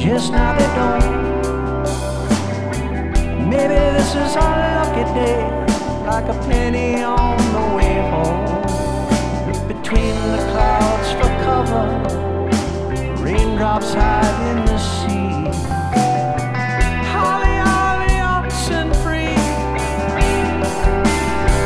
just now they don't. Maybe this is our lucky day, like a penny on the way home. Between the clouds for cover, raindrops hiding